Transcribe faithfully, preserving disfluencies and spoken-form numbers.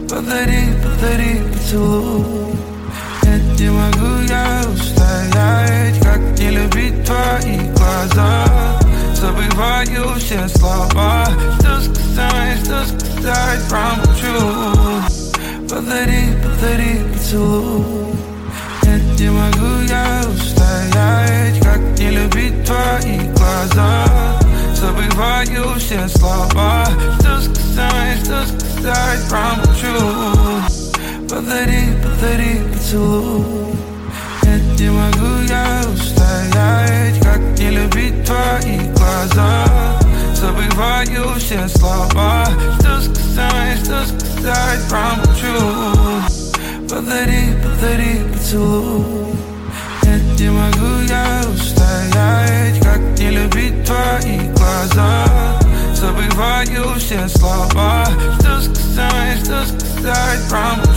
Подари, подари поцелуй. Нет, не могу я устоять, как не любить твои глаза. Забываю все слова, что сказать, что сказать, промолчу. Подари, подари поцелуй. Нет, не могу я устоять, как не любить твои глаза. Забываю все слова, что сказать, что сказать, промолчу. Подари, подари поцелуй. Нет, не могу я устоять, как не любить твои глаза. Забываю все слова, что сказать, что сказать, промолчу. Подари, подари поцелуй. Нет, не могу я устоять, как не любить твои глаза. Забываю все слова, что сказать, что сказать, промолчу.